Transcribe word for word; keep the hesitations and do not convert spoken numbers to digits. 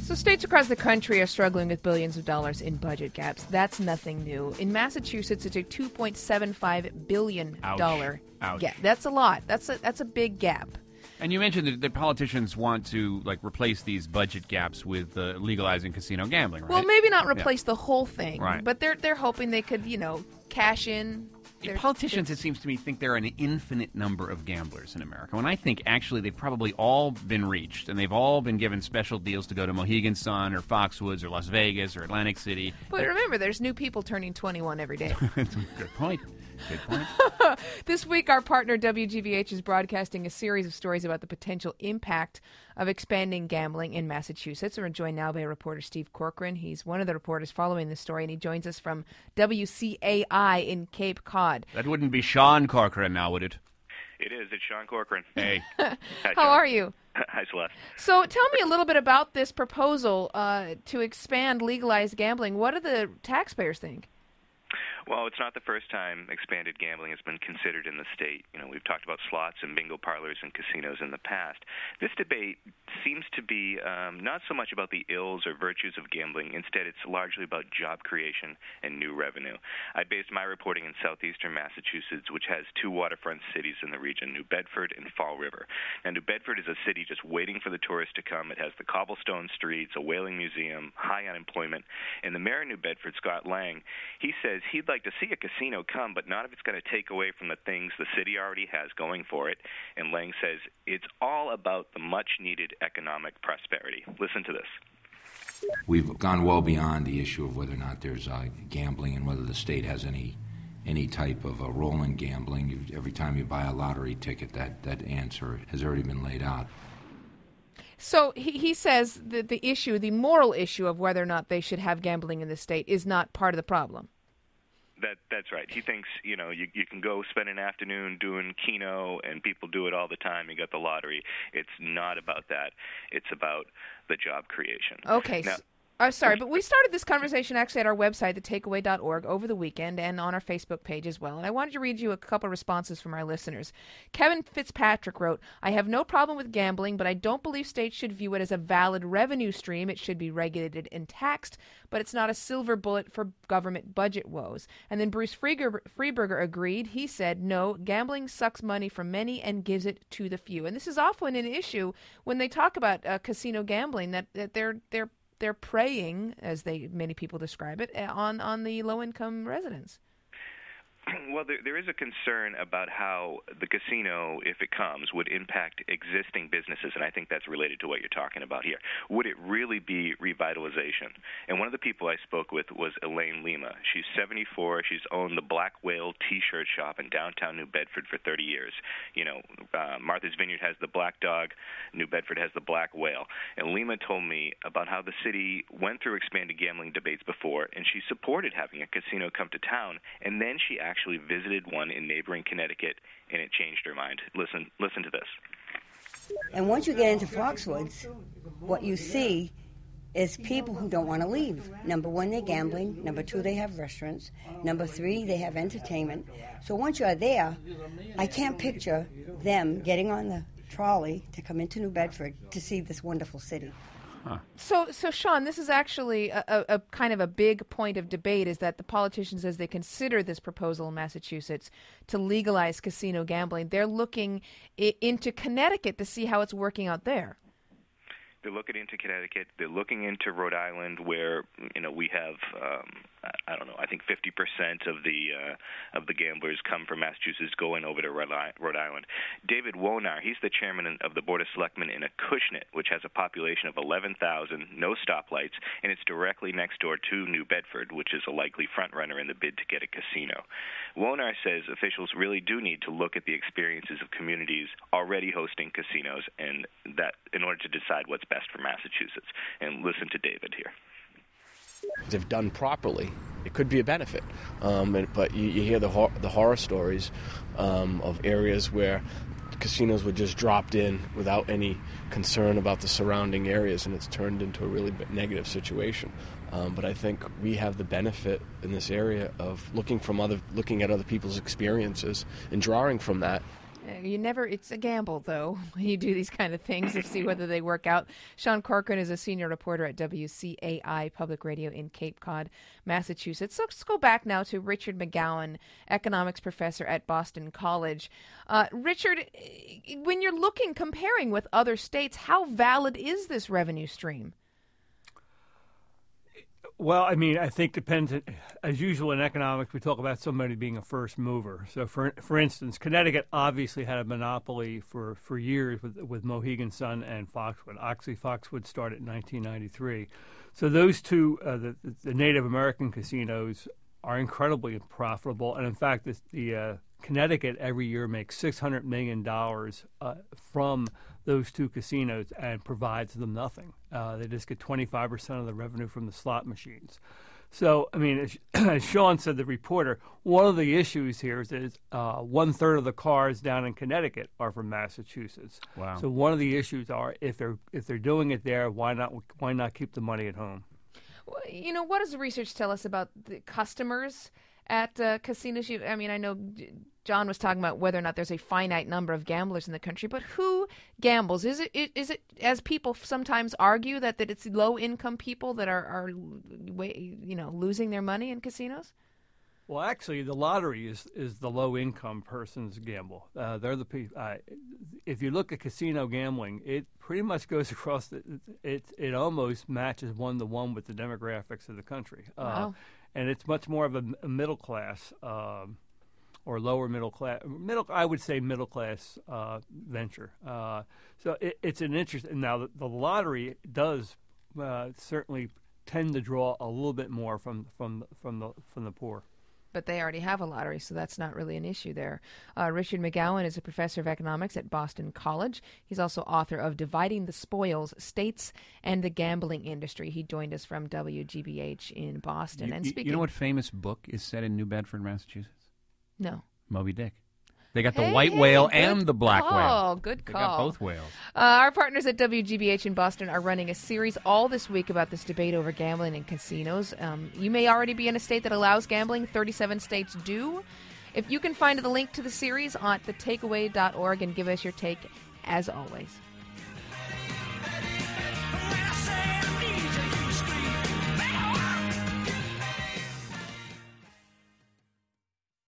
So states across the country are struggling with billions of dollars in budget gaps. That's nothing new. In Massachusetts, it's a two point seven five billion dollars Ouch. gap. That's a lot. That's a that's a big gap. And you mentioned that the politicians want to like replace these budget gaps with uh, legalizing casino gambling, right? Well, maybe not replace yeah. the whole thing, right. but they're they're hoping they could, you know, cash in. Their, Politicians, it seems to me, think there are an infinite number of gamblers in America, when I think actually they've probably all been reached, and they've all been given special deals to go to Mohegan Sun or Foxwoods or Las Vegas or Atlantic City. But remember, there's new people turning twenty-one every day. Good point. Good point. This week, our partner W G V H is broadcasting a series of stories about the potential impact of expanding gambling in Massachusetts. We're joined now by reporter Steve Corcoran. He's one of the reporters following this story, and he joins us from W C A I in Cape Cod. That wouldn't be Sean Corcoran now, would it? It is. It's Sean Corcoran. Hey. Hi, How Sean. are you? Hi, Celeste. So tell me a little bit about this proposal uh, to expand legalized gambling. What do the taxpayers think? Well, it's not the first time expanded gambling has been considered in the state. You know, we've talked about slots and bingo parlors and casinos in the past. This debate seems to be um, not so much about the ills or virtues of gambling. Instead, it's largely about job creation and new revenue. I based my reporting in southeastern Massachusetts, which has two waterfront cities in the region, New Bedford and Fall River. Now, New Bedford is a city just waiting for the tourists to come. It has the cobblestone streets, a whaling museum, high unemployment. And the mayor of New Bedford, Scott Lang, he says he'd like to see a casino come, but not if it's going to take away from the things the city already has going for it. And Lang says it's all about the much-needed economic prosperity. Listen to this. We've gone well beyond the issue of whether or not there's uh, gambling and whether the state has any any type of a role in gambling. You, every time you buy a lottery ticket, that, that answer has already been laid out. So he, he says that the issue, the moral issue of whether or not they should have gambling in the state is not part of the problem. That that's right. He thinks, you know, you you can go spend an afternoon doing Keno, and people do it all the time. You got the lottery. It's not about that. It's about the job creation. Okay. Now, Uh, sorry, but we started this conversation actually at our website, the takeaway dot org, over the weekend and on our Facebook page as well. And I wanted to read you a couple of responses from our listeners. Kevin Fitzpatrick wrote, I have no problem with gambling, but I don't believe states should view it as a valid revenue stream. It should be regulated and taxed, but it's not a silver bullet for government budget woes. And then Bruce Freeger, Freeberger agreed. He said, no, gambling sucks money from many and gives it to the few. And this is often an issue when they talk about uh, casino gambling, that, that they're they're They're preying, as they many people describe it, on, on the low-income residents. Well, there, there is a concern about how the casino, if it comes, would impact existing businesses, and I think that's related to what you're talking about here. Would it really be revitalization? And one of the people I spoke with was Elaine Lima. She's seventy-four. She's owned the Black Whale T-shirt shop in downtown New Bedford for thirty years. You know, uh, Martha's Vineyard has the Black Dog. New Bedford has the Black Whale. And Lima told me about how the city went through expanded gambling debates before, and she supported having a casino come to town, and then she actually actually visited one in neighboring Connecticut, and it changed her mind. Listen, listen to this. And once you get into Foxwoods, what you see is people who don't want to leave. Number one, they're gambling. Number two, they have restaurants. Number three, they have entertainment. So once you're there, I can't picture them getting on the trolley to come into New Bedford to see this wonderful city. Huh. So, so Sean, this is actually a, a, a kind of a big point of debate, is that the politicians, as they consider this proposal in Massachusetts to legalize casino gambling, they're looking I- into Connecticut to see how it's working out there. They're looking into Connecticut. They're looking into Rhode Island, where you know we have um, I don't know. I think fifty percent of the uh, of the gamblers come from Massachusetts, going over to Rhode Island. David Wonar, he's the chairman of the Board of Selectmen in Acushnet, which has a population of eleven thousand, no stoplights, and it's directly next door to New Bedford, which is a likely front runner in the bid to get a casino. Wonar says officials really do need to look at the experiences of communities already hosting casinos, and that in order to decide what's best for Massachusetts. And listen to David here. If done properly, it could be a benefit. Um, and, but you, you hear the hor- the horror stories um, of areas where casinos were just dropped in without any concern about the surrounding areas, and it's turned into a really negative situation. Um, but I think we have the benefit in this area of looking from other, looking at other people's experiences and drawing from that. Uh, You never, it's a gamble, though, when you do these kind of things to see whether they work out. Sean Corcoran is a senior reporter at W C A I Public Radio in Cape Cod, Massachusetts. So let's go back now to Richard McGowan, economics professor at Boston College. Uh, Richard, when you're looking, comparing with other states, how valid is this revenue stream? Well, I mean, I think depends. As usual in economics, we talk about somebody being a first mover. So, for for instance, Connecticut obviously had a monopoly for, for years with with Mohegan Sun and Foxwood. Actually, Foxwood started in nineteen ninety-three. So those two, uh, the, the Native American casinos, are incredibly profitable. And in fact, this, the uh, Connecticut every year makes six hundred million dollars uh, from those two casinos and provides them nothing. Uh, they just get twenty-five percent of the revenue from the slot machines. So, I mean, as, as Sean said, the reporter, one of the issues here is, is uh, one-third of the cars down in Connecticut are from Massachusetts. Wow. So one of the issues are, if they're if they're doing it there, why not why not keep the money at home? Well, you know, what does the research tell us about the customers at uh, casinos? You, I mean, I know John was talking about whether or not there's a finite number of gamblers in the country, but who gambles? Is it is it as people sometimes argue that, that it's low-income people that are, are you know, losing their money in casinos? Well, actually, the lottery is, is the low-income person's gamble. Uh, they're the people. Uh, if you look at casino gambling, it pretty much goes across. The, it it almost matches one to one with the demographics of the country. Uh, Wow. And it's much more of a, a middle class um, or lower middle class. Middle, I would say, middle class uh, venture. Uh, so it, it's an interest. Now, the, the lottery does uh, certainly tend to draw a little bit more from from from the from the poor. But they already have a lottery, so that's not really an issue there. Uh, Richard McGowan is a professor of economics at Boston College. He's also author of Dividing the Spoils, States and the Gambling Industry. He joined us from W G B H in Boston. You, and you- speaking, you know what famous book is set in New Bedford, Massachusetts? No. Moby Dick. They got the Hey, white hey, whale good and the black call, whale. Good They call. got both whales. Uh, our partners at W G B H in Boston are running a series all this week about this debate over gambling in casinos. Um, you may already be in a state that allows gambling. thirty-seven states do. If you can find the link to the series on the takeaway dot org and give us your take, as always.